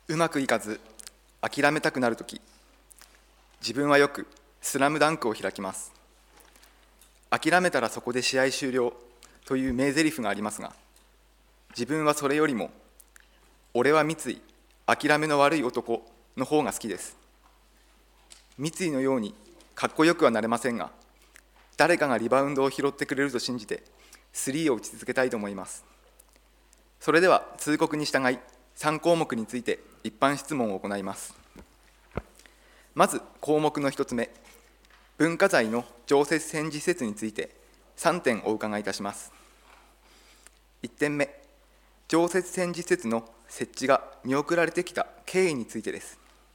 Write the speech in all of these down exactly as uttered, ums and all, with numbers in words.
うまくいかず諦めたくなるとき、自分はよくスラムダンクを開きます。諦めたらそこで試合終了という名台詞がありますが、自分はそれよりも俺は三井、諦めの悪い男の方が好きです。三井のようにかっこよくはなれませんが、誰かがリバウンドを拾ってくれると信じてスリーを打ち続けたいと思います。それでは通告に従いさん項目について一般質問を行います。まず項目のひとつめ、文化財の常設展示施設についてさんてんお伺いいたします。いってんめ、常設展示施設の設置が見送られてきた経緯についてです。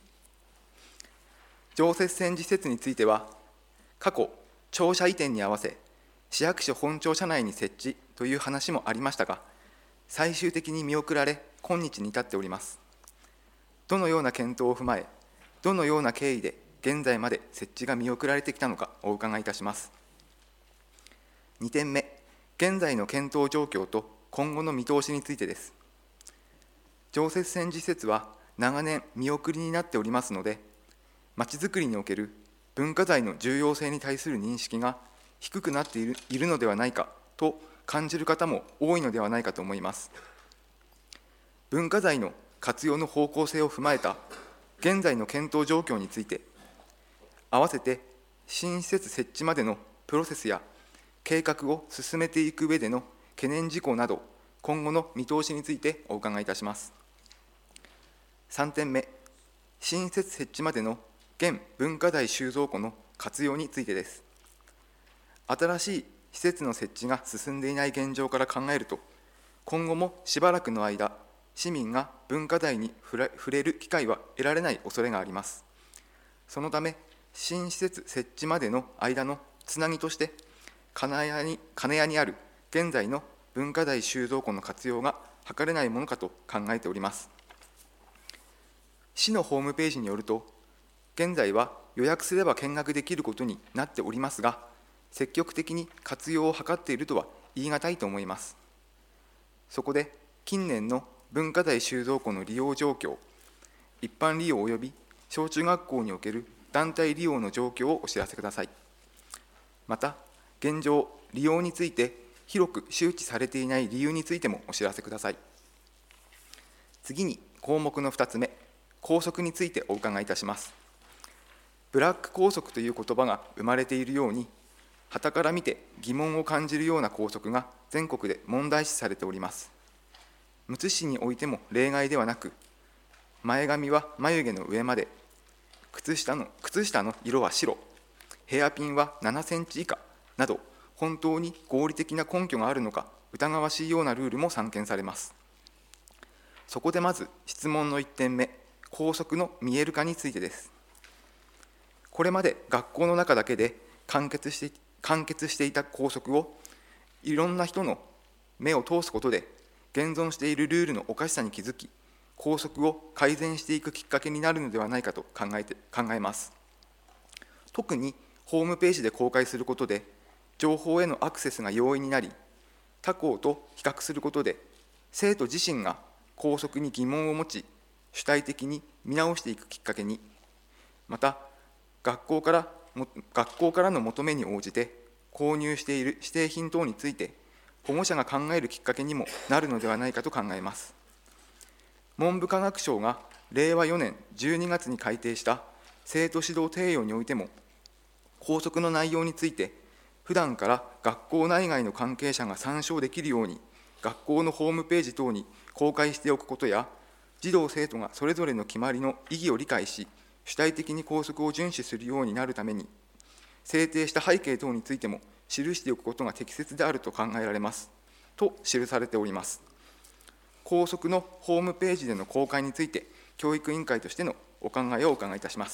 常設展示施設については、過去、庁舎移転に合わせ、市役所本庁舎内に設置という話もありましたが、最終的に見送られ、今日に至っております。どのような検討を踏まえ、どのような経緯で現在まで設置が見送られてきたのかお伺いいたします。にてんめ、現在の検討状況と今後の見通しについてです。常設展示施設は長年見送りになっておりますので、まちづくりにおける文化財の重要性に対する認識が低くなっている、いるのではないかと感じる方も多いのではないかと思います。文化財の活用の方向性を踏まえた現在の検討状況について、合わせて新施設設置までのプロセスや計画を進めていく上での懸念事項など、今後の見通しについてお伺いいたします。さんてんめ、新施設設置までの現文化財収蔵庫の活用についてです。新しい施設の設置が進んでいない現状から考えると、今後もしばらくの間、市民が文化財に触れる機会は得られない恐れがあります。そのため、新施設設置までの間のつなぎとして、金谷に、金谷にある現在の文化財収蔵庫の活用が図れないものかと考えております。市のホームページによると、現在は予約すれば見学できることになっておりますが、積極的に活用を図っているとは言い難いと思います。そこで、近年の文化財収蔵庫の利用状況、一般利用及び小中学校における団体利用の状況をお知らせください。また、現状、利用について広く周知されていない理由についてもお知らせください。次に項目のふたつめ、校則についてお伺いいたします。ブラック校則という言葉が生まれているように、傍から見て疑問を感じるような校則が全国で問題視されております。むつ市においても例外ではなく、前髪は眉毛の上まで、靴下の、靴下の色は白、ヘアピンはななセンチ以下など、本当に合理的な根拠があるのか疑わしいようなルールも散見されます。そこでまず質問のいってんめ、校則の見える化についてです。これまで学校の中だけで完結して、完結していた校則をいろんな人の目を通すことで現存しているルールのおかしさに気づき、校則を改善していくきっかけになるのではないかと考えて、考えます。特にホームページで公開することで、情報へのアクセスが容易になり、他校と比較することで、生徒自身が校則に疑問を持ち、主体的に見直していくきっかけに、また、学校から、学校からの求めに応じて、購入している指定品等について、保護者が考えるきっかけにもなるのではないかと考えます。文部科学省がれいわよねんじゅうにがつに改定した生徒指導提要においても、校則の内容について、普段から学校内外の関係者が参照できるように、学校のホームページ等に公開しておくことや、児童・生徒がそれぞれの決まりの意義を理解し、主体的に校則を遵守するようになるために、制定した背景等についても記しておくことが適切であると考えられますと記されております。校則のホームページでの公開について、教育委員会としてのお考えをお伺いいたします。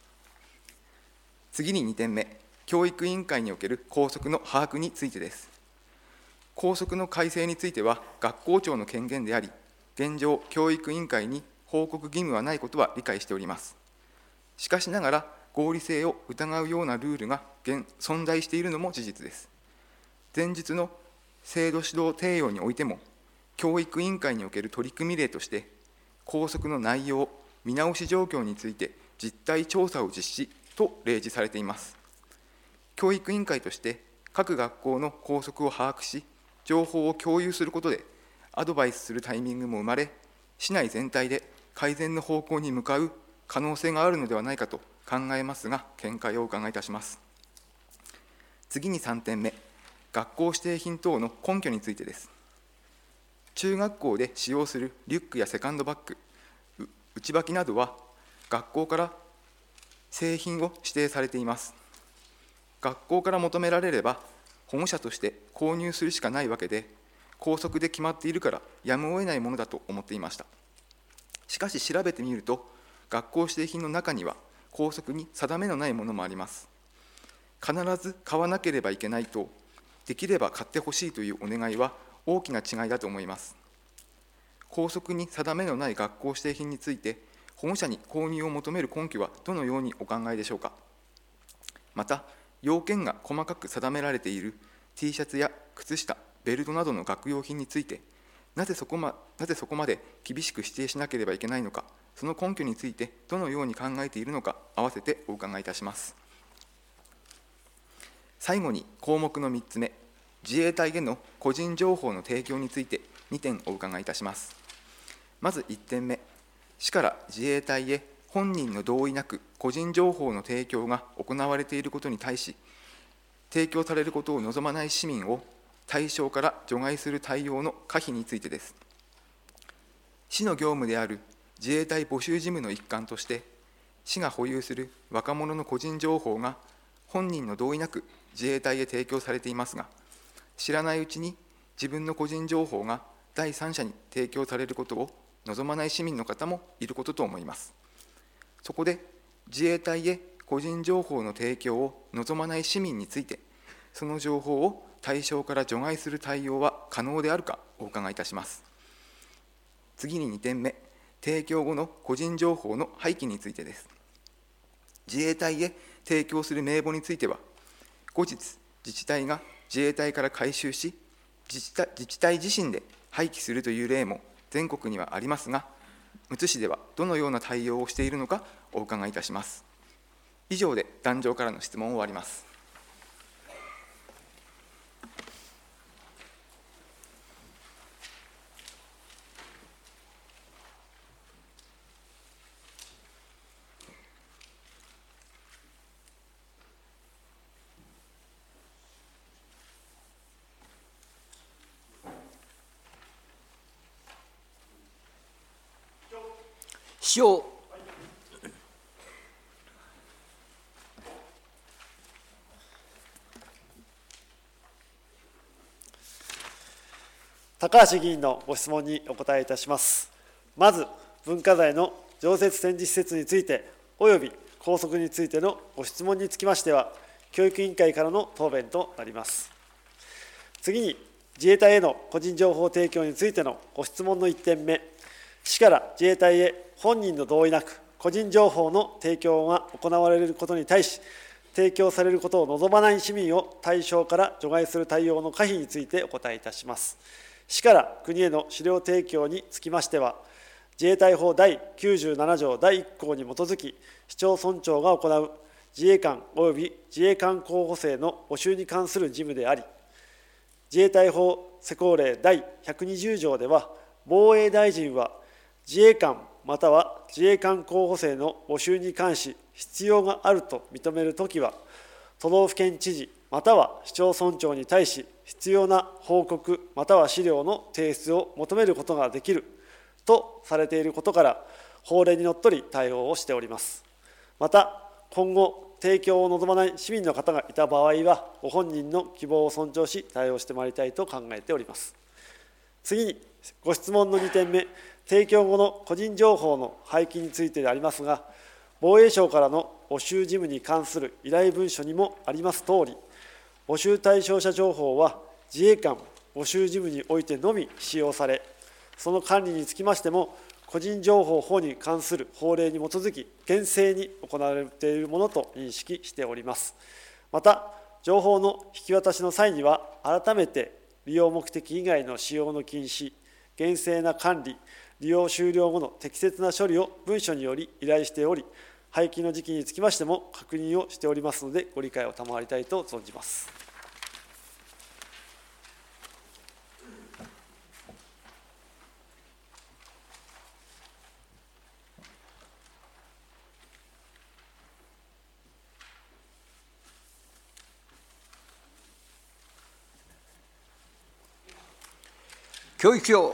次ににてんめ、教育委員会における校則の把握についてです。校則の改正については学校長の権限であり、現状、教育委員会に報告義務はないことは理解しております。しかしながら、合理性を疑うようなルールが存在しているのも事実です。前述の制度指導提要においても、教育委員会における取り組み例として、 校則の内容、見直し状況について実態調査を実施と例示されています。教育委員会として各学校の校則を把握し、情報を共有することでアドバイスするタイミングも生まれ、市内全体で改善の方向に向かう可能性があるのではないかと考えますが、見解をお伺いいたします。次にさんてんめ、学校指定品等の根拠についてです。中学校で使用するリュックやセカンドバッグ、内履きなどは学校から製品を指定されています。学校から求められれば保護者として購入するしかないわけで、校則で決まっているからやむを得ないものだと思っていました。しかし調べてみると、学校指定品の中には校則に定めのないものもあります。必ず買わなければいけないと、できれば買ってほしいというお願いは大きな違いだと思います。校則に定めのない学校指定品について、保護者に購入を求める根拠はどのようにお考えでしょうか。また、要件が細かく定められている T シャツや靴下、ベルトなどの学用品について、なぜそこま、なぜそこまで厳しく指定しなければいけないのか、その根拠についてどのように考えているのか、併せてお伺いいたします。最後に項目のみっつめ、自衛隊への個人情報の提供についてにてんお伺いいたします。まずいってんめ、市から自衛隊へ本人の同意なく個人情報の提供が行われていることに対し、提供されることを望まない市民を対象から除外する対応の可否についてです。市の業務である自衛隊募集事務の一環として、市が保有する若者の個人情報が本人の同意なく自衛隊へ提供されていますが、知らないうちに自分の個人情報が第三者に提供されることを望まない市民の方もいることと思います。そこで自衛隊へ個人情報の提供を望まない市民について、その情報を対象から除外する対応は可能であるかお伺いいたします。次ににてんめ、提供後の個人情報の廃棄についてです。自衛隊へ提供する名簿については、後日自治体が自衛隊から回収し、自治体、自治体自身で廃棄するという例も全国にはありますが、むつ市ではどのような対応をしているのかお伺いいたします。以上で壇上からの質問を終わります。 師匠。高橋議員のご質問にお答えいたします。まず、文化財の常設展示施設について、および校則についてのご質問につきましては、教育委員会からの答弁となります。次に、自衛隊への個人情報提供についてのご質問のいってんめ、市から自衛隊へ本人の同意なく、個人情報の提供が行われることに対し、提供されることを望まない市民を対象から除外する対応の可否についてお答えいたします。市から国への資料提供につきましては、自衛隊法第きゅうじゅうなな条だいいっ項に基づき、市町村長が行う自衛官及び自衛官候補生の募集に関する事務であり、自衛隊法施行令第ひゃくにじゅう条では、防衛大臣は自衛官または自衛官候補生の募集に関し、必要があると認めるときは、都道府県知事または市町村長に対し、必要な報告または資料の提出を求めることができるとされていることから、法令にのっとり対応をしております。また、今後、提供を望まない市民の方がいた場合は、ご本人の希望を尊重し、対応してまいりたいと考えております。次に、ご質問のにてんめ、提供後の個人情報の廃棄についてでありますが、防衛省からの募集事務に関する依頼文書にもありますとおり、募集対象者情報は自衛官募集事務においてのみ使用され、その管理につきましても、個人情報法に関する法令に基づき、厳正に行われているものと認識しております。また、情報の引き渡しの際には、改めて利用目的以外の使用の禁止、厳正な管理、 利用終了後の適切な処理を文書により依頼しており、廃棄の時期につきましても確認をしておりますので、ご理解を賜りたいと存じます。 教育庁。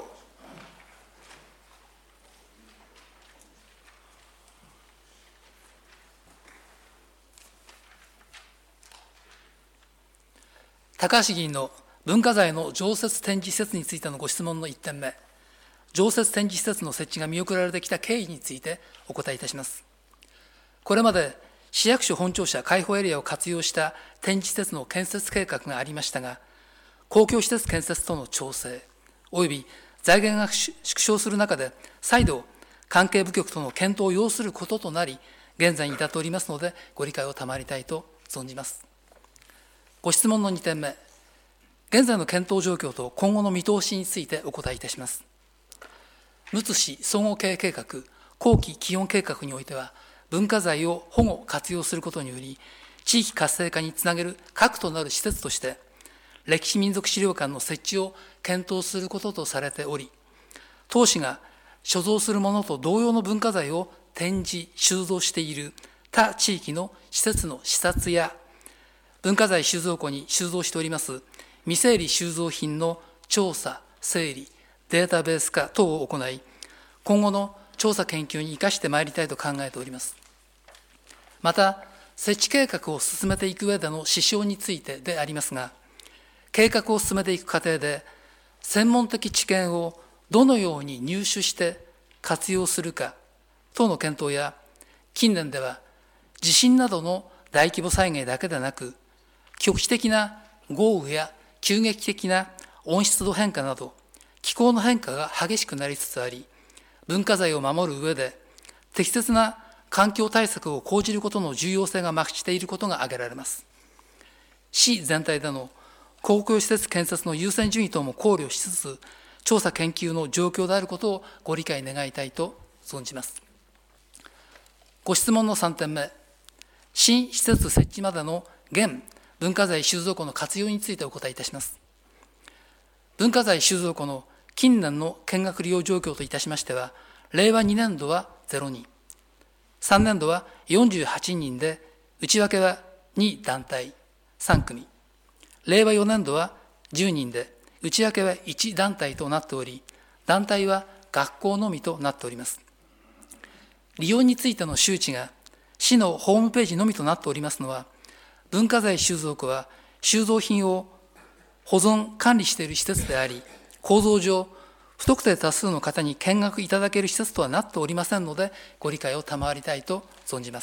高橋議員の文化財の常設展示施設についてのご質問のいってんめ、常設展示施設の設置が見送られてきた経緯についてお答えいたします。これまで市役所本庁舎開放エリアを活用した展示施設の建設計画がありましたが、公共施設建設との調整、および財源が縮小する中で、再度、関係部局との検討を要することとなり、現在に至っておりますので、ご理解を賜りたいと存じます。ご質問のにてんめ、現在の検討状況と今後の見通しについてお答えいたします。むつ市総合経営計画、後期基本計画においては、文化財を保護・活用することにより、地域活性化につなげる核となる施設として、歴史民族資料館の設置を検討することとされており、当市が所蔵するものと同様の文化財を展示・収蔵している他地域の施設の視察や、文化財収蔵庫に収蔵しております未整理収蔵品の調査・整理、データベース化等を行い、今後の調査研究に生かしてまいりたいと考えております。また、設置計画を進めていく上での支障についてでありますが、計画を進めていく過程で、専門的知見をどのように入手して活用するか等の検討や、近年では地震などの大規模災害だけでなく、局地的な豪雨や急激的な温湿度変化など、気候の変化が激しくなりつつあり、文化財を守る上で適切な環境対策を講じることの重要性が増していることが挙げられます。市全体での公共施設建設の優先順位等も考慮しつつ、調査研究の状況であることをご理解願いたいと存じます。ご質問のさんてんめ、新施設設置までの現文化財収蔵庫の活用についてお答えいたします。文化財収蔵庫の近年の見学利用状況といたしましては、れいわにねんどはゼロにん、さんねんどはよんじゅうはちにんで、内訳はにだんたい、さんくみ、れいわよねんどはじゅうにんで、内訳はいちだんたいとなっており、団体は学校のみとなっております。利用についての周知が市のホームページのみとなっておりますのは、文化財収蔵庫は収蔵品を保存・管理している施設であり、構造上、不特定多数の方に見学いただける施設とはなっておりませんので、ご理解を賜りたいと存じます。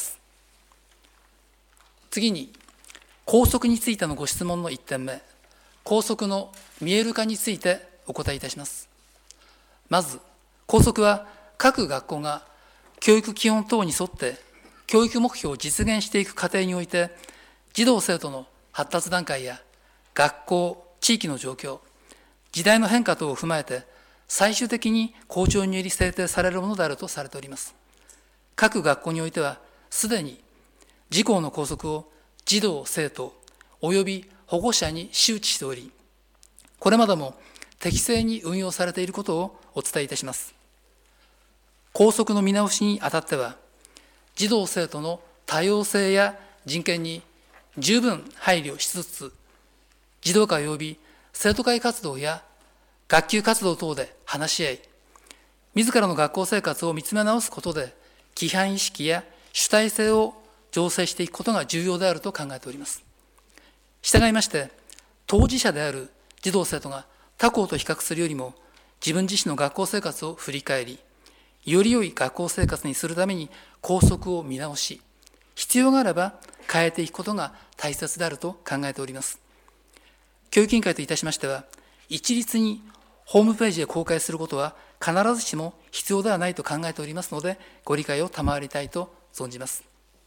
次に、校則についてのご質問のいってんめ、校則の見える化についてお答えいたします。まず、校則は各学校が教育基本等に沿って教育目標を実現していく過程において、児童生徒の発達段階や学校、地域の状況、時代の変化等を踏まえて、最終的に校長により制定されるものであるとされております。各学校においては、すでに自校の校則を児童・生徒および保護者に周知しており、これまでも適正に運用されていることをお伝えいたします。校則の見直しにあたっては、児童・生徒の多様性や人権に十分配慮しつつ、児童会及び生徒会活動や学級活動等で話し合い、自らの学校生活を見つめ直すことで、規範意識や主体性を醸成していくことが重要であると考えております。従いまして、当事者である児童生徒が他校と比較するよりも、自分自身の学校生活を振り返り、より良い学校生活にするために校則を見直し、必要があれば変えていくことが大切であると考えております。教育委員会といたしましては、一律にホームページで公開することは必ずしも必要ではないと考えておりますので、ご理解を賜りたいと存じます。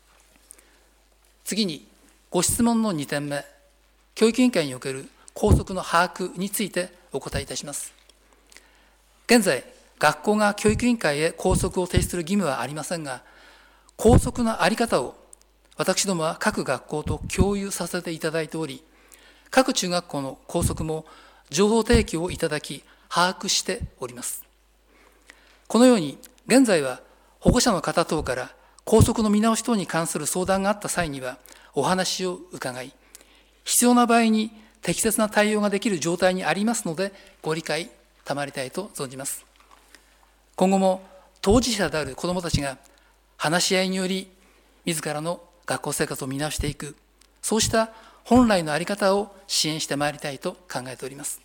次に、ご質問のにてんめ、教育委員会における校則の把握についてお答えいたします。現在、 学校が教育委員会へ校則を提出する義務はありませんが、校則の在り方を私どもは各学校と共有させていただいており、各中学校の校則も情報提供をいただき、把握しております。このように、現在は保護者の方等から校則の見直し等に関する相談があった際には、お話を伺い、必要な場合に適切な対応ができる状態にありますので、ご理解賜りたいと存じます。今後も当事者である子どもたちが話し合いにより、自らの学校生活を見直していく、そうした本来の在り方を支援してまいりたいと考えております。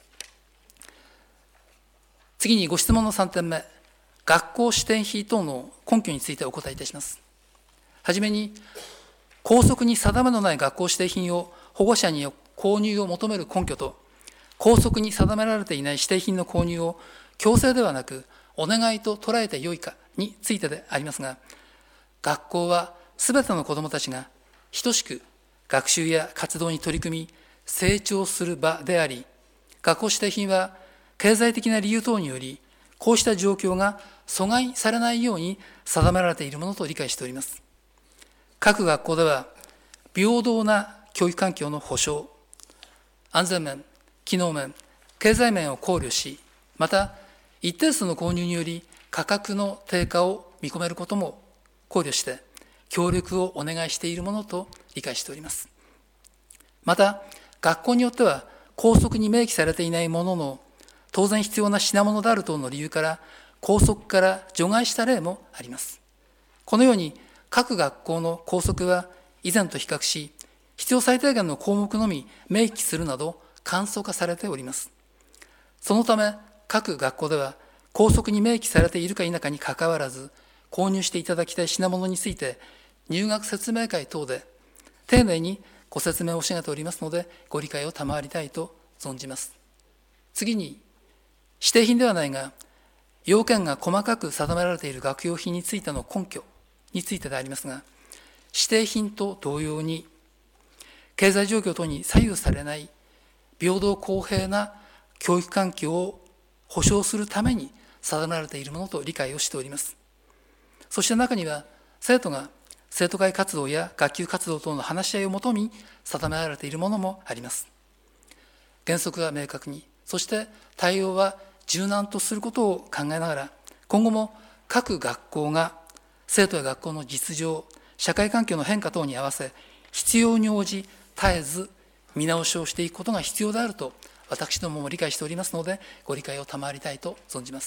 次にご質問のさんてんめ、学校指定費等の根拠についてお答えいたします。はじめに、校則に定めのない学校指定品を保護者に購入を求める根拠と、校則に定められていない指定品の購入を強制ではなくお願いと捉えてよいかについてでありますが、学校はすべての子どもたちが等しく学習や活動に取り組み成長する場であり、学校指定品は経済的な理由等によりこうした状況が阻害されないように定められているものと理解しております。各学校では平等な教育環境の保障、安全面、機能面、経済面を考慮し、また一定数の購入により価格の低下を見込めることも考慮して協力をお願いしているものと理解しております。また学校によっては校則に明記されていないものの当然必要な品物である等の理由から校則から除外した例もあります。このように各学校の校則は以前と比較し、必要最低限の項目のみ明記するなど簡素化されております。そのため各学校では校則に明記されているか否かにかかわらず、購入していただきたい品物について入学説明会等で丁寧にご説明をし上げておりますので、ご理解を賜りたいと存じます。次に、指定品ではないが要件が細かく定められている学用品についての根拠についてでありますが、指定品と同様に経済状況等に左右されない平等公平な教育環境を保障するために定められているものと理解をしております。そして中には生徒が生徒会活動や学級活動等の話し合いをもとに定められているものもあります。原則は明確に、そして対応は柔軟とすることを考えながら、今後も各学校が生徒や学校の実情、社会環境の変化等に合わせ、必要に応じ絶えず見直しをしていくことが必要であると私どもも理解しておりますので、ご理解を賜りたいと存じます。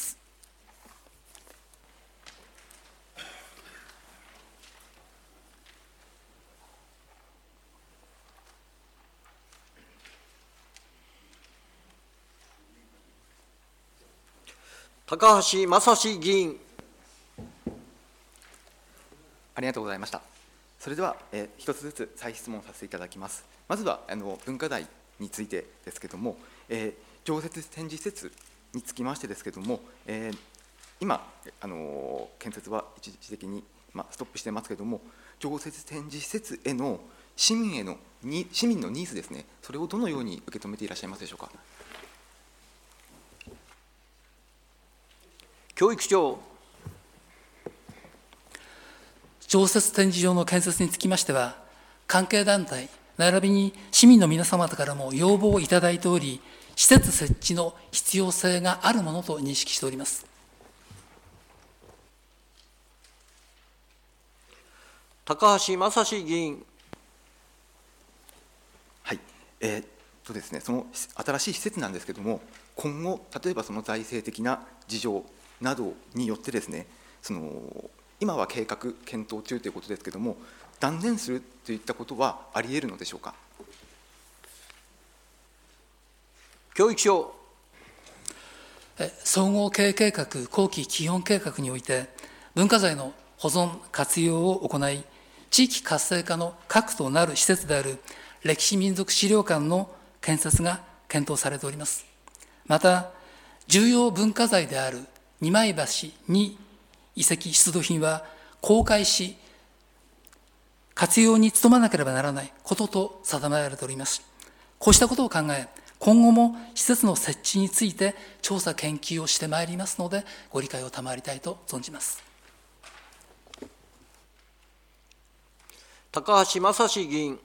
高橋正史議員。 ありがとうございました。それでは、えー、一つずつ再質問させていただきます。まずはあの文化財についてですけれども、えー、常設展示施設につきましてですけれども、えー、今あの建設は一時的に、まあ、ストップしてますけれども、常設展示施設への市民へのに市民のニーズですね、それをどのように受け止めていらっしゃいますでしょうか。 教育長。 常設展示場の建設につきましては、関係団体並びに市民の皆様方からも要望をいただいており、施設設置の必要性があるものと認識しております。 高橋正史議員。 はい、えーっとですね、その新しい施設なんですけれども、今後、例えばその財政的な事情などによってですね、その今は計画検討中ということですけれども、断念するといったことはあり得るのでしょうか。 教育省。 総合経営計画後期基本計画において、文化財の保存活用を行い、地域活性化の核となる施設である歴史民族資料館の建設が検討されております。また、重要文化財である二枚橋に遺跡出土品は公開し、活用に努めなければならないことと定められております。こうしたことを考え、 今後も施設の設置について調査研究をしてまいりますので、ご理解を賜りたいと存じます。 高橋正史議員。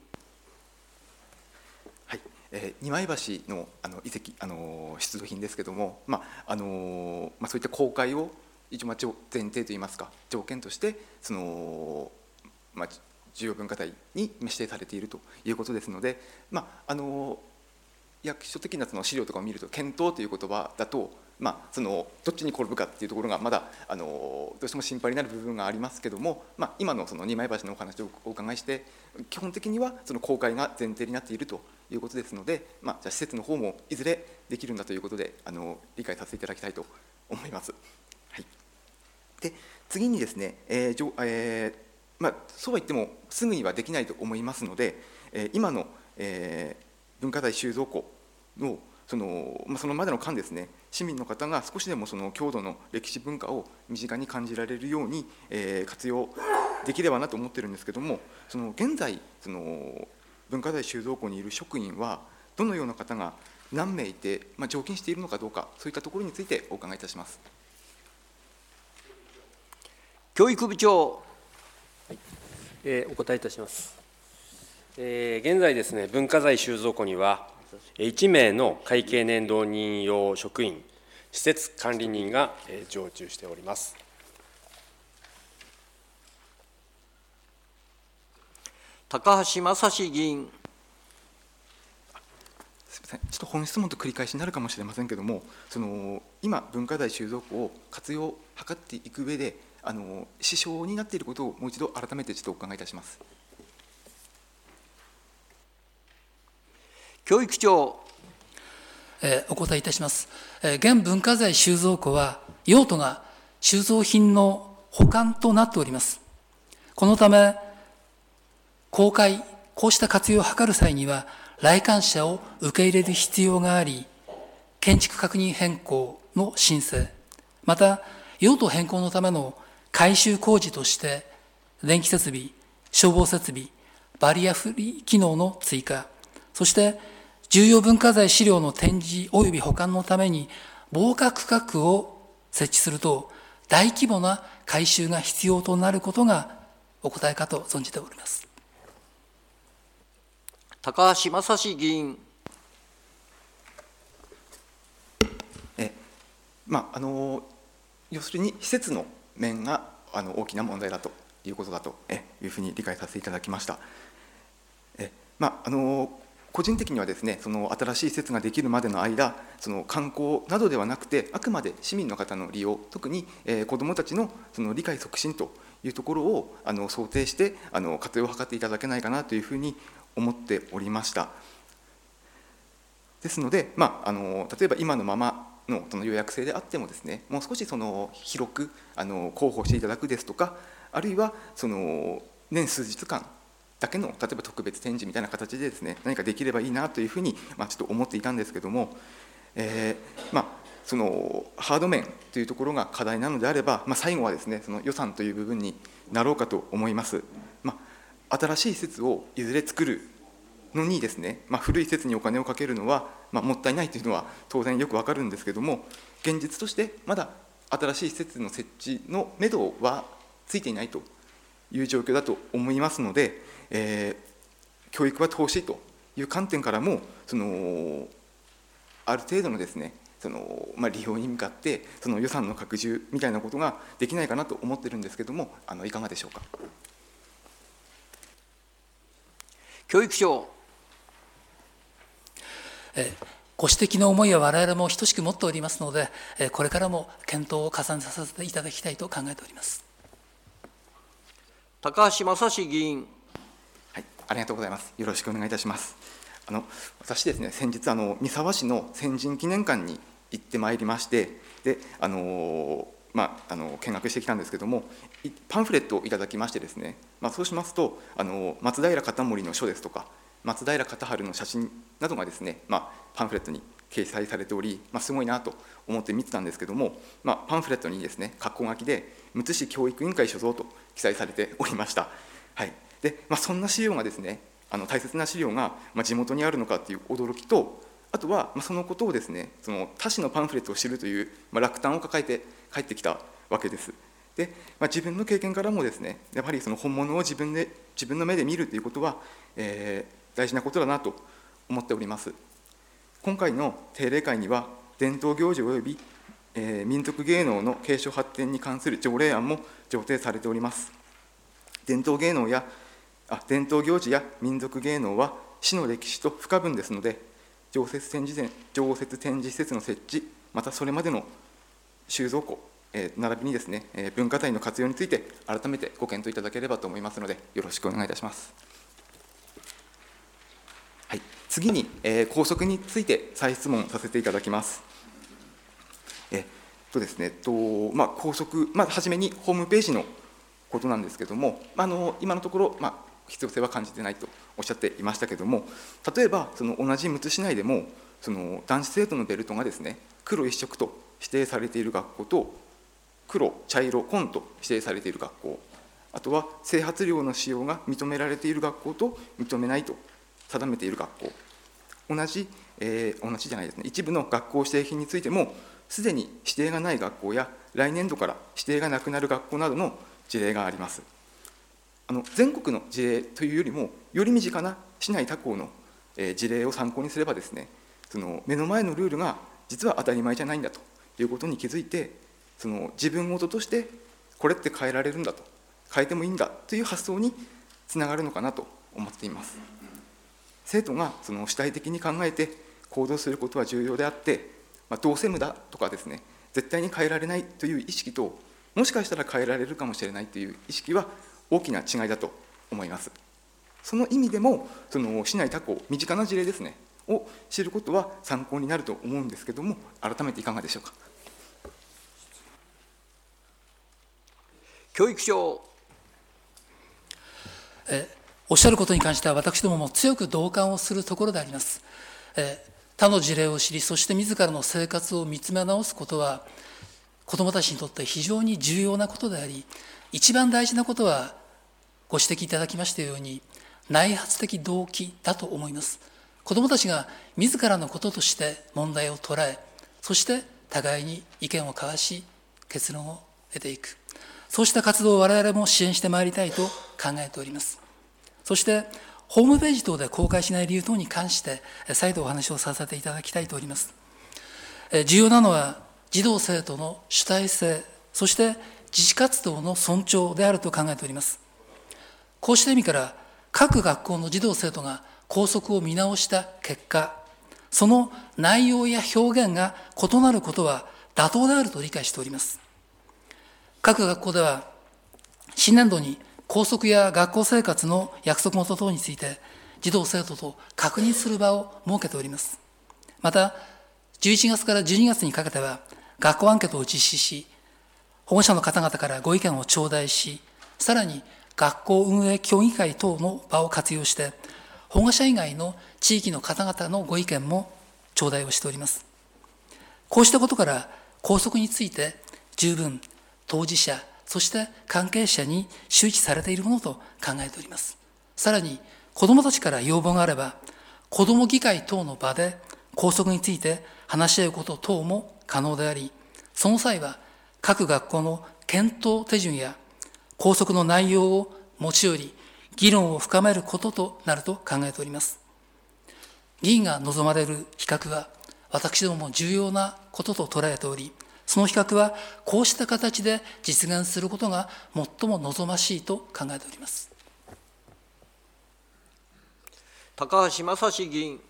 はい、えー、二枚橋のあの遺跡、あの出土品ですけれども、まああのまあ、そういった公開を一応まあ前提といいますか、条件としてその、まあ、重要文化財に指定されているということですので、まああの役所的なその資料とかを見ると、検討という言葉だと、まあ、そのどっちに転ぶかっていうところがまだあのどうしても心配になる部分がありますけども、まあ、今のその二枚橋のお話をお伺いして、基本的にはその公開が前提になっているということですので、まあ、じゃあ施設の方もいずれできるんだということで、あの理解させていただきたいと思います。はい、で次にですね、えーじょえーまあ、そうは言ってもすぐにはできないと思いますので、えー、今の、えー、文化財収蔵庫のその、まあ、そのまでの間ですね、市民の方が少しでもその郷土の歴史文化を身近に感じられるように、えー、活用できればなと思ってるんですけども、その現在その文化財収蔵庫にいる職員はどのような方が何名いて、まあ、常勤しているのかどうか、そういったところについてお伺いいたします。 教育部長。 はい、えー、お答えいたします。えー、現在ですね、文化財収蔵庫にはいち名の会計年度任用職員、施設管理人が常駐しております。 高橋正史議員。 すみません、ちょっと本質問と繰り返しになるかもしれませんけれども、その今、文化財収蔵庫を活用を図っていく上で、あの支障になっていることをもう一度改めてちょっとお伺いいたします。 教育長。 えー、お答えいたします。えー、現文化財収蔵庫は用途が収蔵品の保管となっております。このため公開、こうした活用を図る際には来館者を受け入れる必要があり、建築確認変更の申請、また用途変更のための改修工事として電気設備、消防設備、バリアフリー機能の追加、そして重要文化財資料の展示及び保管のために防火区画を設置すると、大規模な改修が必要となることがお答えかと存じております。 高橋正史議員。 えまあ、あの要するに施設の面があの大きな問題だということだとえいうふうに理解させていただきました。えまああの個人的にはですね、その新しい施設ができるまでの間、その観光などではなくて、あくまで市民の方の利用、特に、えー、子どもたちのその理解促進というところをあの想定してあの活用を図っていただけないかなというふうに思っておりました。ですので、まあ、あの例えば今のままのその予約制であってもですね、もう少しその広くあの広報していただくですとか、あるいはその年数日間だけの例えば特別展示みたいな形でですね、何かできればいいなというふうに、まあ、ちょっと思っていたんですけども、えーまあ、そのハード面というところが課題なのであれば、まあ、最後はですね、その予算という部分になろうかと思います。まあ、新しい施設をいずれ作るのにですね、まあ、古い施設にお金をかけるのは、まあ、もったいないというのは当然よくわかるんですけども、現実としてまだ新しい施設の設置のめどはついていないという状況だと思いますので、えー、教育は投資という観点からも、そのある程度のですね、そのまあ、利用に向かってその予算の拡充みたいなことができないかなと思ってるんですけども、あのいかがでしょうか。 教育長。 えーご指摘の思いは我々も等しく持っておりますので、えー、これからも検討を重ねさせていただきたいと考えております。 高橋正史議員。 はい、ありがとうございます。よろしくお願いいたします。あの私ですね、先日あの三沢市の先人記念館に行ってまいりまして、であのまあ、あの見学してきたんですけども、パンフレットをいただきましてですね、まあ、そうしますとあの松平片盛の書ですとか松平片春の写真などがですね、まあ、パンフレットに掲載されており、まあ、すごいなと思って見てたんですけども、まあ、パンフレットにですね、括弧書きでむつ市教育委員会所蔵と記載されておりました。はい、でまあ、そんな資料がですね、あの大切な資料が、まあ、地元にあるのかという驚きと、 あとは、まあ、そのことをですね、その他氏のパンフレットを知るという、まあ、落胆を抱えて帰ってきたわけです。で、まあ、自分の経験からもですね、やはりその本物を自分で自分の目で見るということは、えー、大事なことだなと思っております。今回の定例会には、伝統行事及び、えー、民族芸能の継承発展に関する条例案も上呈されております。伝統芸能やあ伝統行事や民族芸能は市の歴史と不可分ですので、常設展示常設展示施設の設置、またそれまでの収蔵庫、えー、並びにですね、えー、文化財の活用について改めてご検討いただければと思いますので、よろしくお願いいたします。はい、次に、えー、校則について再質問させていただきます。えーとですねとまあ、校則、まあ、初めにホームページのことなんですけれども、あの今のところ、まあ、必要性は感じてないとおっしゃっていましたけれども、例えばその同じむつ市内でもその男子生徒のベルトがですね、黒一色と指定されている学校と黒茶色紺と指定されている学校、あとは整髪料の使用が認められている学校と認めないと定めている学校、同じ、えー、同じじゃないですね、一部の学校指定品についてもすでに指定がない学校や来年度から指定がなくなる学校などの事例があります。あの全国の事例というよりも、より身近な市内他校の事例を参考にすればですね、その目の前のルールが実は当たり前じゃないんだということに気づいて、その自分事としてこれって変えられるんだと、変えてもいいんだという発想につながるのかなと思っています。生徒がその主体的に考えて行動することは重要であって、まあ、どうせ無駄とかですね、絶対に変えられないという意識と、もしかしたら変えられるかもしれないという意識は大きな違いだと思います。その意味でも、その市内他校、身近な事例ですねを知ることは参考になると思うんですけども、改めていかがでしょうか。 教育省。 えおっしゃることに関しては、私どもも強く同感をするところであります。え他の事例を知り、そして自らの生活を見つめ直すことは、子どもたちにとって非常に重要なことであり、一番大事なことは、ご指摘いただきましたように、内発的動機だと思います。子どもたちが自らのこととして問題を捉え、そして互いに意見を交わし、結論を得ていく。そうした活動を我々も支援してまいりたいと考えております。そして、ホームページ等で公開しない理由等に関して、再度お話をさせていただきたいと思います。重要なのは、児童生徒の主体性、そして自治活動の尊重であると考えております。こうした意味から、各学校の児童生徒が校則を見直した結果、その内容や表現が異なることは妥当であると理解しております。各学校では、新年度に校則や学校生活の約束事等について、児童生徒と確認する場を設けております。また、じゅういちがつからじゅうにがつにかけては、学校アンケートを実施し、保護者の方々からご意見を頂戴し、さらに学校運営協議会等の場を活用して、保護者以外の地域の方々のご意見も頂戴をしております。こうしたことから、校則について十分当事者、そして関係者に周知されているものと考えております。さらに、子どもたちから要望があれば、子ども議会等の場で校則について話し合うこと等も可能であり、その際は各学校の検討手順や校則の内容を持ち寄り、議論を深めることとなると考えております。議員が望まれる比較は、私どもも重要なことと捉えており、その比較はこうした形で実現することが最も望ましいと考えております。 高橋正史議員。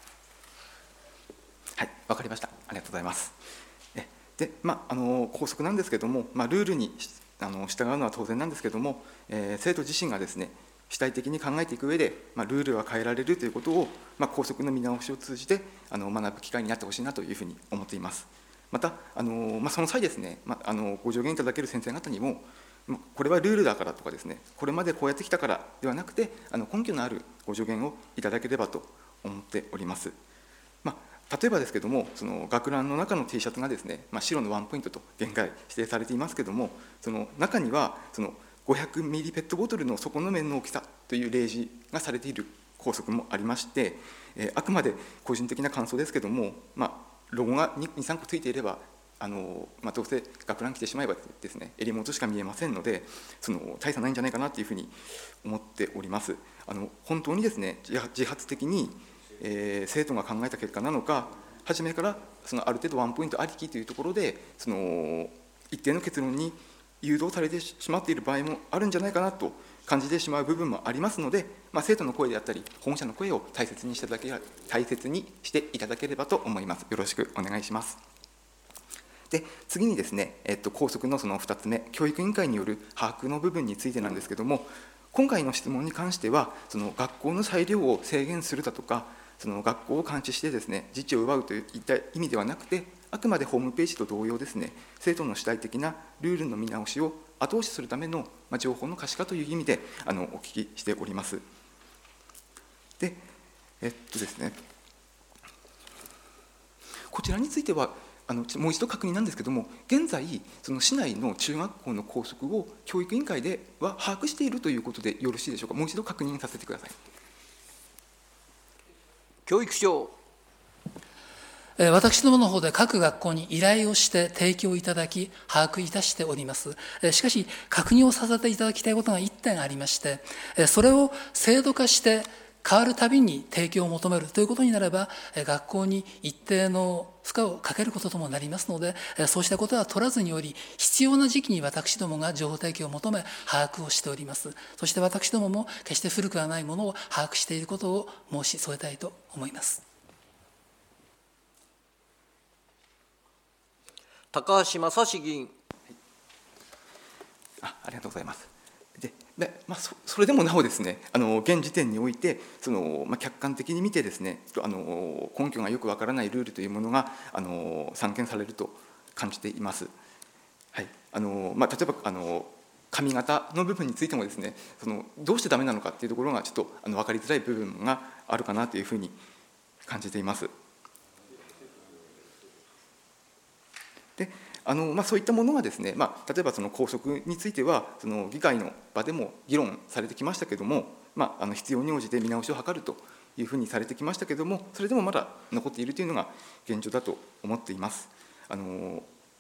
はい、わかりました。ありがとうございます。えで、まあ、あの校則なんですけれども、まあ、ルールにあの従うのは当然なんですけれども、えー、生徒自身がですね、主体的に考えていく上で、まあ、ルールは変えられるということを、まあ、校則の見直しを通じてあの学ぶ機会になってほしいなというふうに思っています。また、あのまあ、その際ですね、まあ、あのご助言いただける先生方にも、これはルールだからとかですね、これまでこうやってきたからではなくて、あの根拠のあるご助言をいただければと思っております。まあ、例えばですけれども、その学ランの中の T シャツがですね、まあ、白のワンポイントと現在指定されていますけれども、その中にはそのごひゃくミリペットボトルの底の面の大きさという例示がされている校則もありまして、えー、あくまで個人的な感想ですけども、まあ、ロゴがに、さんこついていればあの、まあ、どうせ学ラン着てしまえばですね、襟元しか見えませんので、その大差ないんじゃないかなというふうに思っております。あの本当にですね、自発的に、えー、生徒が考えた結果なのか、初めからそのある程度ワンポイントありきというところで、その一定の結論に誘導されてしまっている場合もあるんじゃないかなと感じてしまう部分もありますので、まあ、生徒の声であったり保護者の声を大切にしていただけ大切にしていただければと思います。よろしくお願いします。で次にですね、えっと、校則のそのふたつめ、教育委員会による把握の部分についてなんですけども、今回の質問に関しては、その学校の裁量を制限するだとか、その学校を監視してですね、自治を奪うといった意味ではなくて、あくまでホームページと同様ですね、生徒の主体的なルールの見直しを後押しするための、まあ、情報の可視化という意味であのお聞きしております。で、えっとですね、こちらについてはあのもう一度確認なんですけども、現在、その市内の中学校の校則を教育委員会では把握しているということでよろしいでしょうか。もう一度確認させてください。 教育省。 私どもの方で各学校に依頼をして提供いただき把握いたしております。しかし確認をさせていただきたいことがいってんありまして、それを制度化して変わるたびに提供を求めるということになれば、学校に一定の負荷をかけることともなりますので、そうしたことは取らずにより、必要な時期に私どもが情報提供を求め把握をしております。そして私どもも決して古くはないものを把握していることを申し添えたいと思います。 高橋正史議員。 あ, ありがとうございます。ででまあ、そ, それでもなおですね、あの現時点においてその、まあ、客観的に見てですね、あの根拠がよくわからないルールというものがあの散見されると感じています。はい、あのまあ、例えばあの髪型の部分についてもですね、そのどうしてダメなのかっていうところがちょっとあの分かりづらい部分があるかなというふうに感じています。であのまあ、そういったものがですね、まあ、例えばその校則についてはその議会の場でも議論されてきましたけれども、まあ、あの必要に応じて見直しを図るというふうにされてきましたけれども、それでもまだ残っているというのが現状だと思っています。あの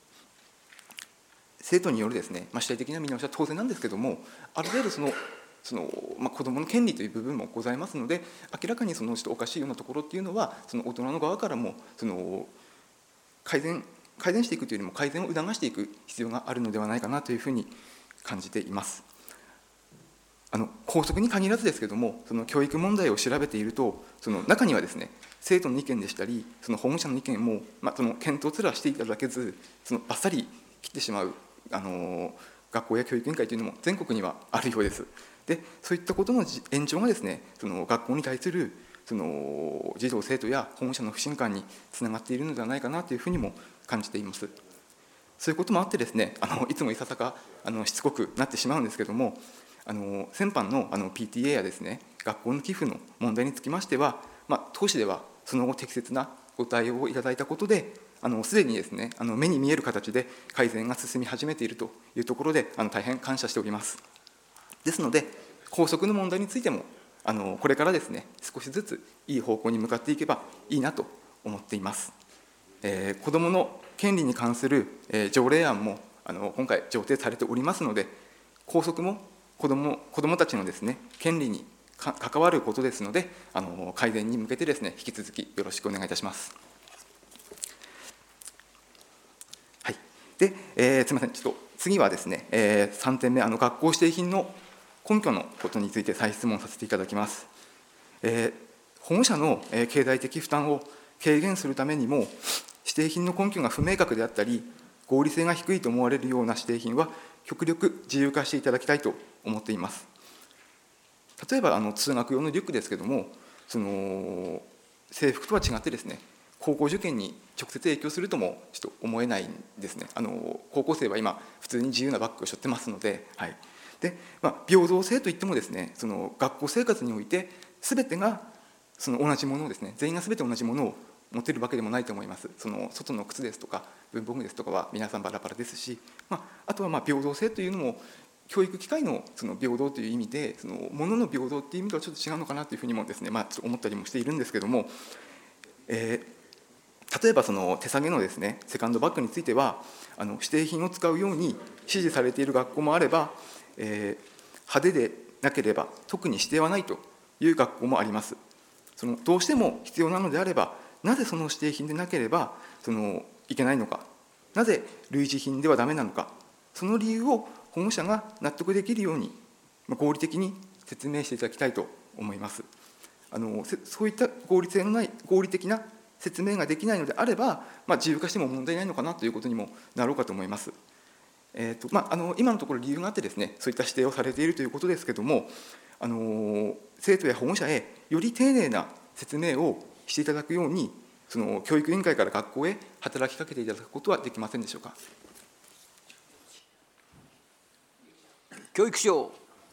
生徒によるですね、まあ、主体的な見直しは当然なんですけれども、ある程度そのその、まあ、子どもの権利という部分もございますので、明らかにそのちょっとおかしいようなところっていうのはその大人の側からもその改善改善していくというよりも改善を促していく必要があるのではないかなというふうに感じています。あの校則に限らずですけれども、その教育問題を調べていると、その中にはですね、生徒の意見でしたりその保護者の意見も、まあ、その検討すらしていただけず、そのバッサリ切ってしまうあの学校や教育委員会というのも全国にはあるようです。でそういったことの延長がですね、その学校に対するその児童生徒や保護者の不信感につながっているのではないかなというふうにも感じています。そういうこともあってですね、あのいつもいささかあのしつこくなってしまうんですけれども、あの先般のあの ピーティーエー やですね、学校の寄付の問題につきましては、まあ、当市ではその後適切なご対応をいただいたことで、あのすでにですね、あの目に見える形で改善が進み始めているというところで、あの大変感謝しております。ですので、校則の問題についてもあのこれからですね、少しずついい方向に向かっていけばいいなと思っています。えー、子どもの権利に関する、えー、条例案もあの今回上程されておりますので、校則も子ども、子どもたちのですね、権利にか関わることですので、あの改善に向けてですね、引き続きよろしくお願いいたします。はい、で、えー、すみません、ちょっと次はですね、えー、さんてんめ、あの学校指定品の根拠のことについて再質問させていただきます。えー、保護者の経済的負担を軽減するためにも、指定品の根拠が不明確であったり、合理性が低いと思われるような指定品は、極力自由化していただきたいと思っています。例えばあの通学用のリュックですけれども、その制服とは違ってですね、高校受験に直接影響するともちょっと思えないんですね。あの高校生は今普通に自由なバッグを背負ってますので、はい。でまあ、平等性といってもですね、その学校生活において全てがその同じものをですね、全員が全て同じものを持てるわけでもないと思います。その外の靴ですとか文房具ですとかは皆さんバラバラですし、まあ、あとはまあ平等性というのも教育機会のその平等という意味で、その物の平等っていう意味とはちょっと違うのかなというふうにもですね、まあ、ちょっと思ったりもしているんですけども、えー、例えばその手提げのですねセカンドバッグについては、あの指定品を使うように指示されている学校もあれば、えー、派手でなければ特に指定はないという学校もあります。そのどうしても必要なのであれば、なぜその指定品でなければそのいけないのか、なぜ類似品ではダメなのか、その理由を保護者が納得できるように合理的に説明していただきたいと思います。あのそういった合理性のない合理的な説明ができないのであれば、まあ、自由化しても問題ないのかなということにもなろうかと思います。えーとまあ、あの今のところ理由があってですね、そういった指定をされているということですけれども、あの生徒や保護者へより丁寧な説明をしていただくように、その教育委員会から学校へ働きかけていただくことはできませんでしょうか。 教育省。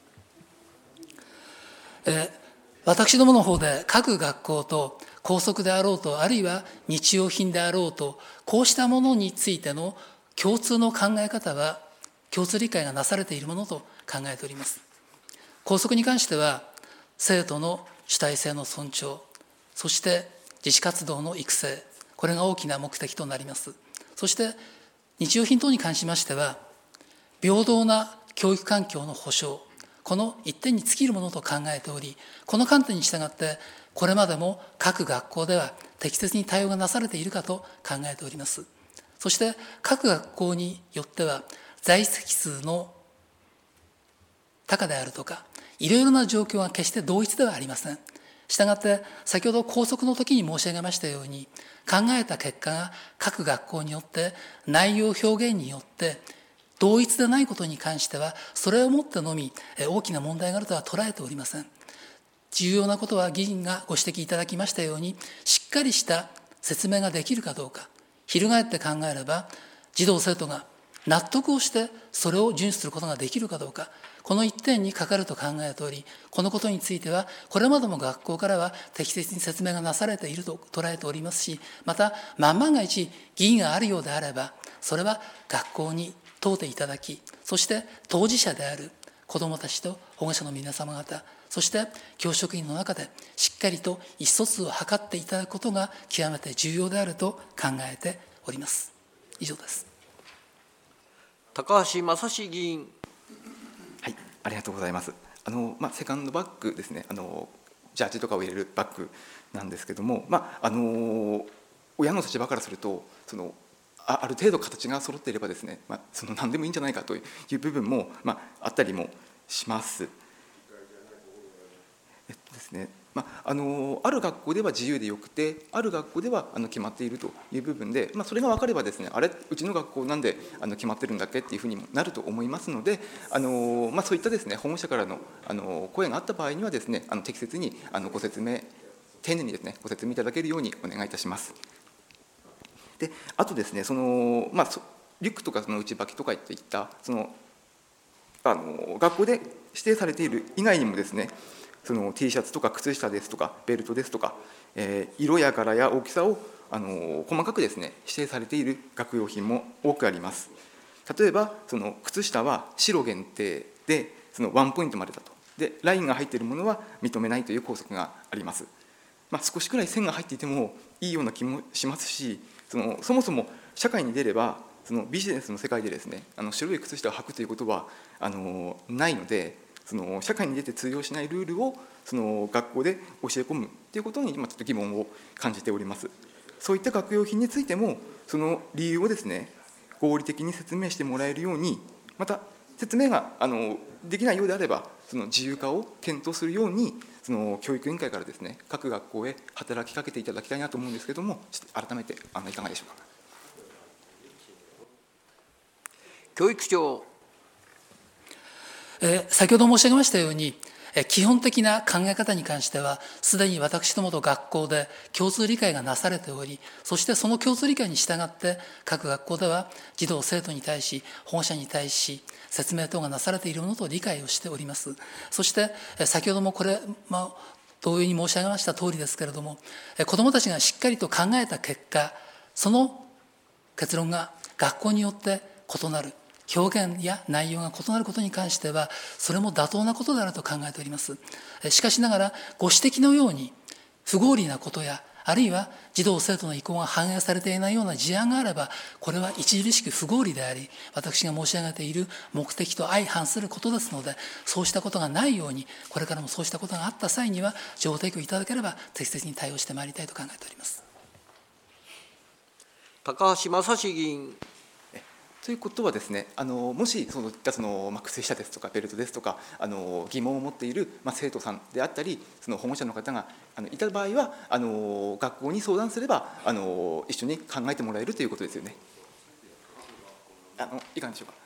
え私どもの方で各学校と校則であろうと、あるいは日用品であろうと、こうしたものについての共通の考え方は共通理解がなされているものと考えております。校則に関しては生徒の主体性の尊重、そして自主活動の育成、これが大きな目的となります。そして日用品等に関しましては平等な教育環境の保障、この一点に尽きるものと考えており、この観点に従ってこれまでも各学校では適切に対応がなされているかと考えております。そして各学校によっては在籍数の多寡であるとか、いろいろな状況が決して同一ではありません。したがって先ほど校則の時に申し上げましたように、考えた結果が各学校によって内容表現によって同一でないことに関しては、それをもってのみ大きな問題があるとは捉えておりません。重要なことは議員がご指摘いただきましたように、しっかりした説明ができるかどうか、翻って考えれば児童生徒が納得をしてそれを遵守することができるかどうか、この一点にかかると考えており、このことについてはこれまでも学校からは適切に説明がなされていると捉えておりますし、また万万が一疑義があるようであれば、それは学校に問うていただき、そして当事者である子どもたちと保護者の皆様方、そして教職員の中でしっかりと意思疎通を図っていただくことが極めて重要であると考えております。以上です。 高橋正史議員。 はい、ありがとうございます。あの、まあ、セカンドバッグですね、あのジャージとかを入れるバッグなんですけども、まあ、あの親の立場からすると、そのあある程度形が揃っていればですね、まあ、その何でもいいんじゃないかという部分も、まあ、あったりもします。えっとですねまあ、あのある学校では自由でよくて、ある学校ではあの決まっているという部分で、まあ、それが分かればですね、あれうちの学校なんであの決まってるんだっけっていうふうにもなると思いますので、あの、まあ、そういったですね保護者からのあの声があった場合にはですね、あの適切にあのご説明、丁寧にですねご説明いただけるようにお願いいたします。であとですね、その、まあ、リュックとかその内履きとかいったそのあの学校で指定されている以外にもですね、その T シャツとか靴下ですとかベルトですとか、えー、色や柄や大きさをあの細かくですね指定されている学用品も多くあります。例えばその靴下は白限定でそのワンポイントまでだと、でラインが入っているものは認めないという校則があります。まあ、少しくらい線が入っていてもいいような気もしますし、そのそもそも社会に出ればそのビジネスの世界でですね、あの白い靴下を履くということはあのないので、その社会に出て通用しないルールをその学校で教え込むということに今ちょっと疑問を感じております。そういった学用品についてもその理由をですね合理的に説明してもらえるように、また説明があのできないようであればその自由化を検討するように、その教育委員会からですね各学校へ働きかけていただきたいなと思うんですけれども、ちょっと改めてあのいかがでしょうか。 教育長。 えー、先ほど申し上げましたように、えー、基本的な考え方に関してはすでに私どもと学校で共通理解がなされており、そしてその共通理解に従って各学校では児童生徒に対し保護者に対し説明等がなされているものと理解をしております。そして、えー、先ほどもこれ、まあ、同様に申し上げました通りですけれども、えー、子どもたちがしっかりと考えた結果、その結論が学校によって異なる、 表現や内容が異なることに関しては、それも妥当なことであると考えております。しかしながら、ご指摘のように不合理なことや、あるいは児童生徒の意向が反映されていないような事案があれば、これは著しく不合理であり、私が申し上げている目的と相反することですので、そうしたことがないように、これからもそうしたことがあった際には、情報提供いただければ適切に対応してまいりたいと考えております。 高橋正史議員。 ということはですね、あのもしそういったその、まあ、靴下ですとかベルトですとかあの疑問を持っている、まあ、生徒さんであったりその保護者の方があのいた場合はあの学校に相談すればあの一緒に考えてもらえるということですよね。あのいかがでしょうか。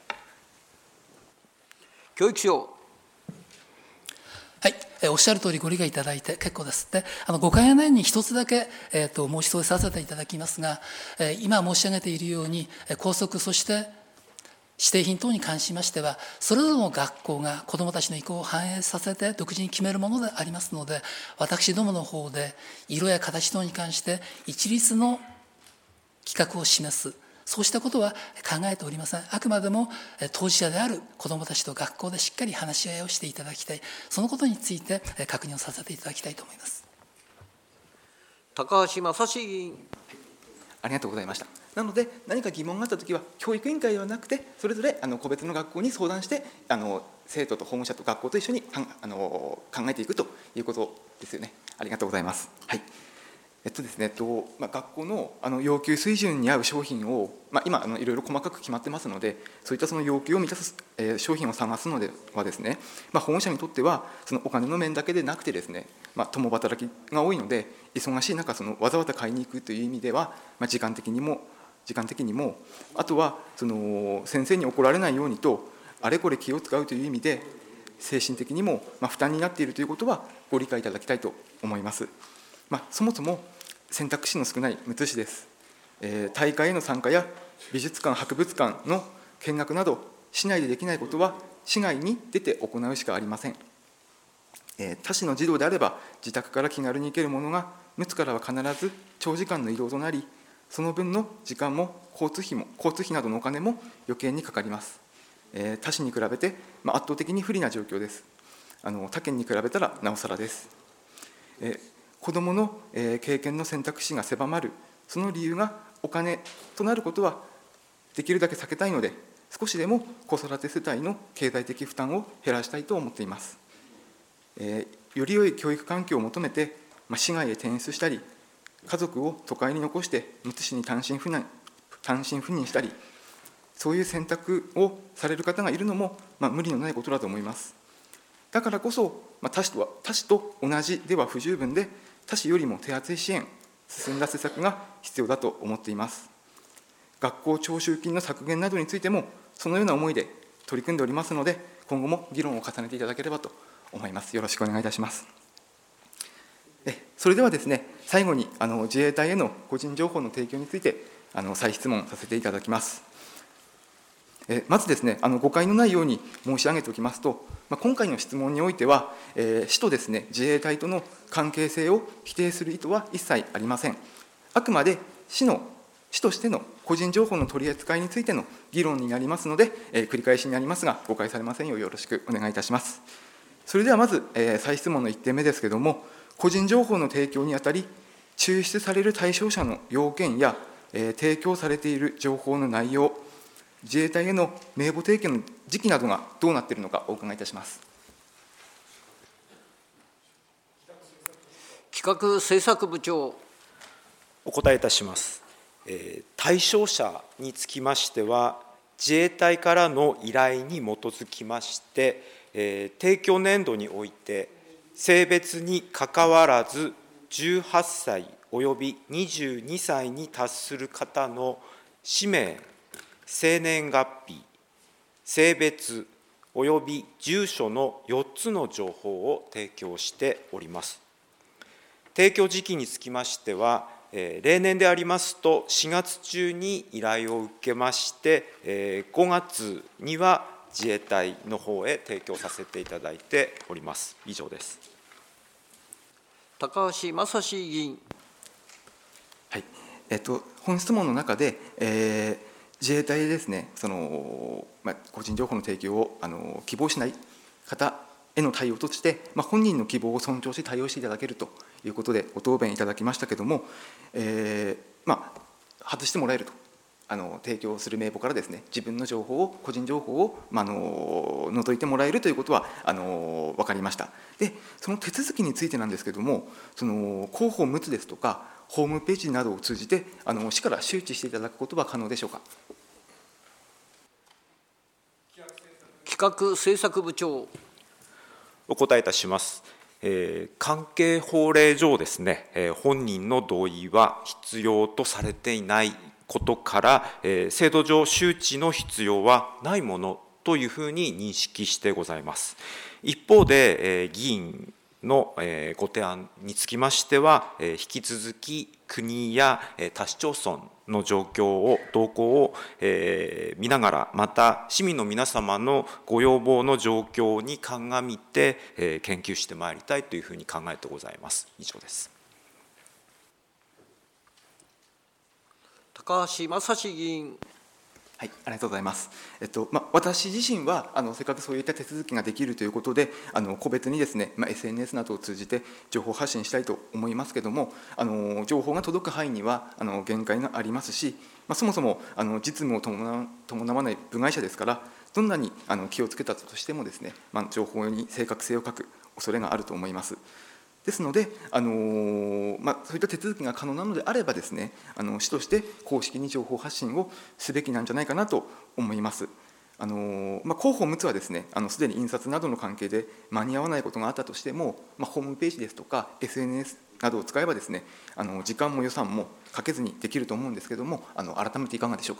教育省。 はい、おっしゃる通りご理解いただいて結構です。で、あのごかい以内に一つだけ、えー、と申し添えさせていただきますが、えー、今申し上げているように、校則、そして指定品等に関しましては、それぞれの学校が子どもたちの意向を反映させて独自に決めるものでありますので、私どもの方で色や形等に関して一律の規格を示す、そうしたことは考えておりません。あくまでも当事者である子どもたちと学校でしっかり話し合いをしていただきたい、そのことについて確認をさせていただきたいと思います。 高橋正史議員。 ありがとうございました。なので何か疑問があったときは教育委員会ではなくてそれぞれあの個別の学校に相談してあの生徒と保護者と学校と一緒にかんあの考えていくということですよね。ありがとうございます。はい。えっとですね、えっとまあ、学校 の, あの要求水準に合う商品を、まあ、今あのいろいろ細かく決まってますので、そういったその要求を満たす、えー、商品を探すのではですね、まあ、保護者にとってはそのお金の面だけでなくてですね、まあ、共働きが多いので忙しい中そのわざわざ買いに行くという意味では、まあ、時間的にも時間的にもあとはその先生に怒られないようにとあれこれ気を使うという意味で精神的にもまあ負担になっているということはご理解いただきたいと思います。まあ、そもそも選択肢の少ないむつ市です。えー、大会への参加や美術館博物館の見学など市内でできないことは市外に出て行うしかありません。えー、他市の児童であれば自宅から気軽に行けるものがむつからは必ず長時間の移動となり、その分の時間も交通費も交通費などのお金も余計にかかります。えー、他市に比べて、まあ、圧倒的に不利な状況です。あの他県に比べたらなおさらです。えー子どもの経験の選択肢が狭まる、その理由がお金となることはできるだけ避けたいので、少しでも子育て世帯の経済的負担を減らしたいと思っています。えー、より良い教育環境を求めて、まあ、市外へ転出したり、家族を都会に残してむつ市に単身赴任、単身赴任したり、そういう選択をされる方がいるのも、まあ、無理のないことだと思います。だからこそ、まあ、他市とは他市と同じでは不十分で、他市よりも手厚い支援、進んだ施策が必要だと思っています。学校徴収金の削減などについても、そのような思いで取り組んでおりますので、今後も議論を重ねていただければと思います。よろしくお願いいたします。えそれではですね、最後にあの自衛隊への個人情報の提供についてあの再質問させていただきます。えまずですね、あの誤解のないように申し上げておきますと、まあ、今回の質問においては、えー、市とですね、自衛隊との関係性を否定する意図は一切ありません。あくまで市の市としての個人情報の取り扱いについての議論になりますので、えー、繰り返しになりますが、誤解されませんようよろしくお願いいたします。それではまず、えー、再質問のいってんめですけれども、個人情報の提供にあたり、抽出される対象者の要件や、えー、提供されている情報の内容、自衛隊への名簿提供の時期などがどうなっているのかお伺いいたします。 企画政策部長。 お答えいたします。えー、対象者につきましては、自衛隊からの依頼に基づきまして、えー、提供年度において、性別にかかわらず、じゅうはっさいおよびにじゅうにさいに達する方の氏名、生年月日、性別および住所のよっつの情報を提供しております。提供時期につきましては、えー、例年でありますとしがつ中に依頼を受けまして、えー、ごがつには自衛隊の方へ提供させていただいております。以上です。 高橋正史議員。 はい、えっと、本質問の中で、えー自衛隊でですね、そのまあ、個人情報の提供をあの希望しない方への対応として、まあ、本人の希望を尊重し対応していただけるということでご答弁いただきましたけれども、えーまあ、外してもらえると。あの提供する名簿からですね、自分の情報を、個人情報を、まあ、あの除いてもらえるということはあの分かりました。で、その手続きについてなんですけれども、その広報無痛ですとか、ホームページなどを通じて、あの市から周知していただくことは可能でしょうか。 企画政策部長。 お答えいたします。えー、関係法令上ですね、えー、本人の同意は必要とされていないことから、えー、制度上周知の必要はないものというふうに認識してございます。一方で、えー、議員の、えー、ご提案につきましては、えー、引き続き国や、えー、他市町村の状況を動向を、えー、見ながら、また市民の皆様のご要望の状況に鑑みて、えー、研究してまいりたいというふうに考えてございます。以上です。 高橋正史議員。 はい、ありがとうございます。えっとまあ、私自身はあのせっかくそういった手続きができるということで、あの個別にですね、まあ、エスエヌエス などを通じて情報発信したいと思いますけれども、あの情報が届く範囲にはあの限界がありますし、まあ、そもそもあの実務を伴伴わない部外者ですから、どんなにあの気をつけたとしてもですね、まあ、情報に正確性を欠く恐れがあると思います。ですので、あのまあ、そういった手続きが可能なのであればですね、あの市として公式に情報発信をすべきなんじゃないかなと思います。あのまあ、広報無痛はですね、あのすでに印刷などの関係で間に合わないことがあったとしても、まあ、ホームページですとか エスエヌエス などを使えばですね、あの時間も予算もかけずにできると思うんですけれども、あの改めていかがでしょうか。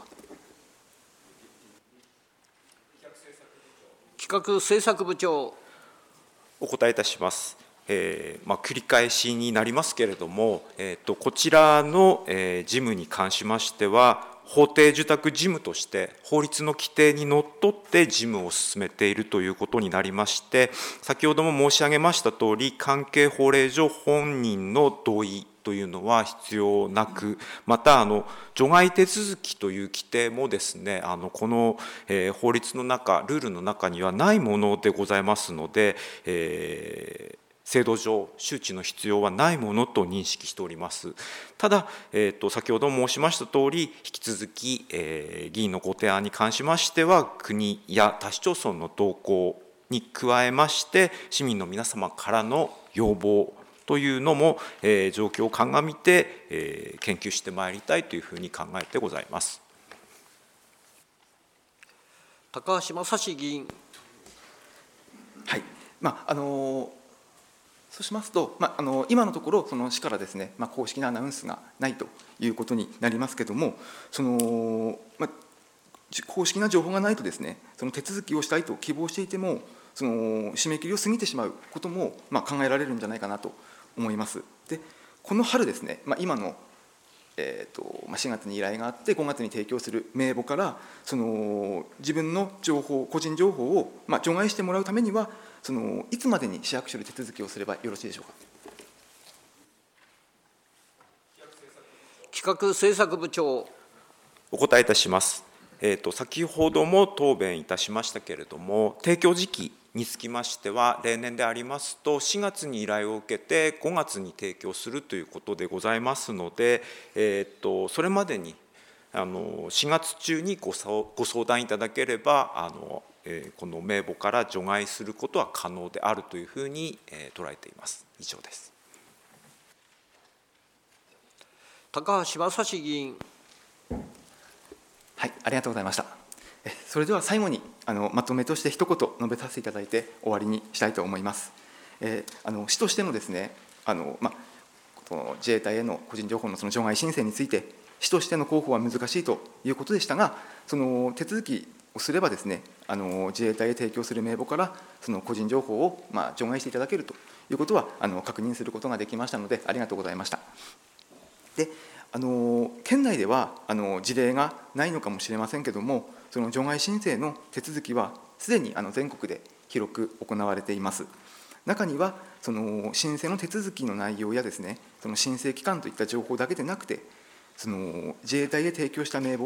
企画政策部長。 お答えいたします。えーまあ、繰り返しになりますけれども、えー、とこちらの、えー、事務に関しましては、法定受託事務として法律の規定にのっとって事務を進めているということになりまして、先ほども申し上げましたとおり、関係法令上本人の同意というのは必要なく、またあの除外手続きという規定もですね、あのこの、えー、法律の中、ルールの中にはないものでございますので、えー制度上、周知の必要はないものと認識しております。ただ、えー、と先ほど申しましたとおり、引き続き、えー、議員のご提案に関しましては、国や他市町村の動向に加えまして、市民の皆様からの要望というのも、えー、状況を鑑みて、えー、研究してまいりたいというふうに考えてございます。 高橋正史議員。 はい、まああのそうしますと、まあ、あの今のところ、その市からですね、まあ、公式なアナウンスがないということになりますけれども、その、まあ、公式な情報がないとですね、その手続きをしたいと希望していても、その締め切りを過ぎてしまうことも、まあ、考えられるんじゃないかなと思います。で、この春ですね、まあ、今の、えーとまあ、しがつに依頼があってごがつに提供する名簿から、その自分の情報、個人情報を、まあ、除外してもらうためには、そのいつまでに市役所で手続きをすればよろしいでしょうか。 企画政策部長。 お答えいたします。えーと、先ほども答弁いたしましたけれども、提供時期につきましては、例年でありますと、しがつに依頼を受けて、ごがつに提供するということでございますので、えーと、それまでにあのしがつ中にご相談いただければ、あのこの名簿から除外することは可能であるというふうに捉えています。以上です。 高橋正史議員。 はい、ありがとうございました。それでは最後にあのまとめとして一言述べさせていただいて終わりにしたいと思います。えー、あの市としてのですね、あの、ま、この自衛隊への個人情報のその除外申請について、市としての広報は難しいということでしたが、その手続きをすればですね、あの自衛隊へ提供する名簿からその個人情報を、まあ、除外していただけるということはあの確認することができましたので、ありがとうございました。で、あの県内ではあの事例がないのかもしれませんけれども、その除外申請の手続きはすでにあの全国で広く行われています。中にはその申請の手続きの内容やですね、その申請期間といった情報だけでなくて、その自衛隊へ提供した名簿は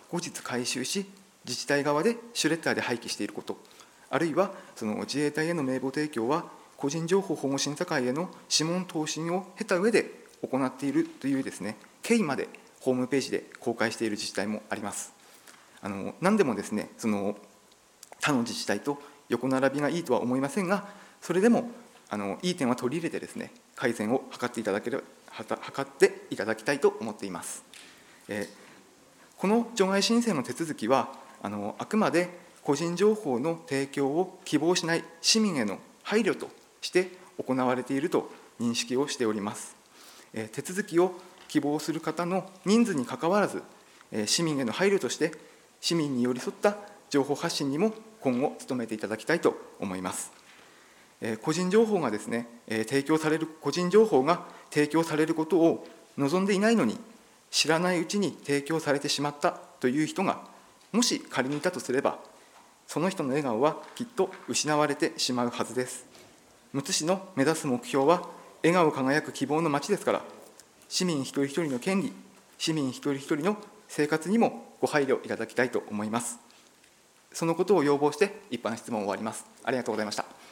後日回収し、自治体側でシュレッダーで廃棄していること、あるいはその自衛隊への名簿提供は個人情報保護審査会への諮問答申を経た上で行っているというですね、経緯までホームページで公開している自治体もあります。あの何でもですね、その他の自治体と横並びがいいとは思いませんが、それでもあのいい点は取り入れてですね、改善を図っていただければ図っていただきたいと思っています。えー、この除外申請の手続きはあのあくまで個人情報の提供を希望しない市民への配慮として行われていると認識をしております。えー、手続きを希望する方の人数にかかわらず、えー、市民への配慮として市民に寄り添った情報発信にも今後努めていただきたいと思います。えー、個人情報がですね、えー、提供される個人情報が提供されることを望んでいないのに、知らないうちに提供されてしまったという人がもし仮にいたとすれば、その人の笑顔はきっと失われてしまうはずです。むつ市の目指す目標は笑顔輝く希望の街ですから、市民一人一人の権利、市民一人一人の生活にもご配慮いただきたいと思います。そのことを要望して一般質問を終わります。ありがとうございました。